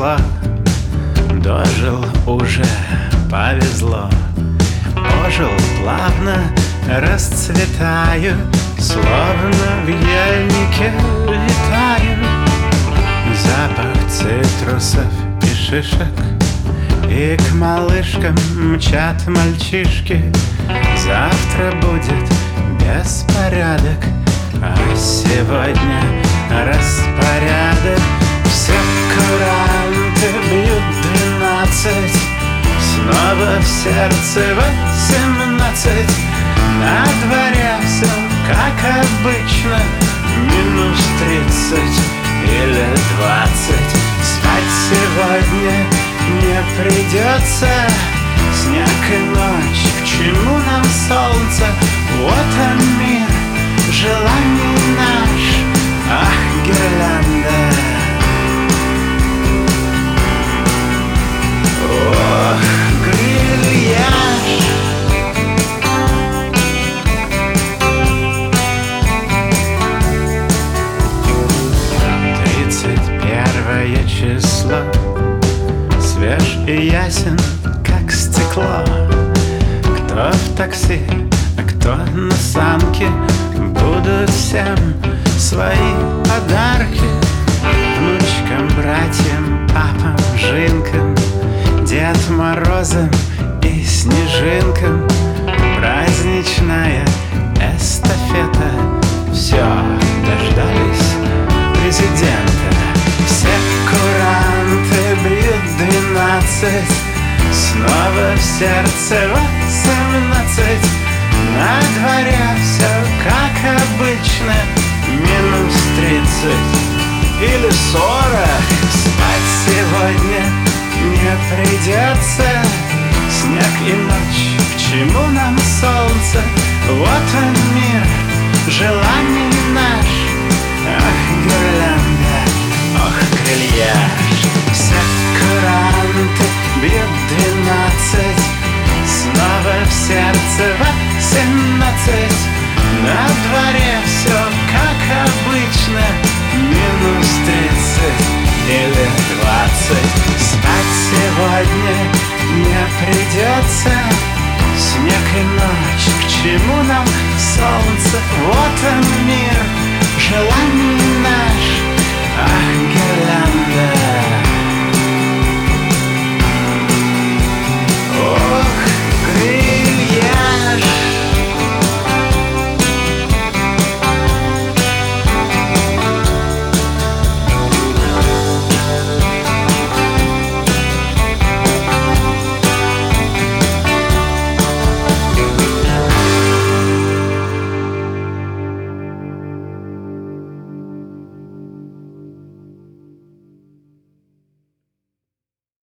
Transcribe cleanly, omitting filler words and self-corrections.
число. Дожил уже, повезло. Ожил плавно, расцветаю, словно в ельнике летаю. Запах цитрусов и шишек, и к малышкам мчат мальчишки. Завтра будет беспорядок, а сегодня распорядок. Все куранты бьют 12, снова в сердце 18. На дворе все как обычно, минус 30 или 20. Спать сегодня не придется. Снег и ночь, к чему нам солнце? Вот он мир, желаний наш, ах, гирлянда. Ох, грильяж. 31 число, свеж и ясен, как стекло. Кто в такси, а кто на санке, будут всем свои подарки. Внучкам, братьям, папам, жинкам, Дед Морозам и снежинкам. Праздничная эстафета. Все, дождались президента. Все куранты бьют 12, снова в сердце 18. На дворе все как обычно, минус 30 или 40. Спать сегодня не придется. Снег и ночь, к чему нам солнце? Вот он мир, желаний наш, ах, гирлянда, ох, грильяж. Все куранты бьют 12, снова в сердце 18. На дворе все как обычно, минус 30 или 20. Спать сегодня не придется. Снег и ночь, к чему нам солнце? Вот он мир, желание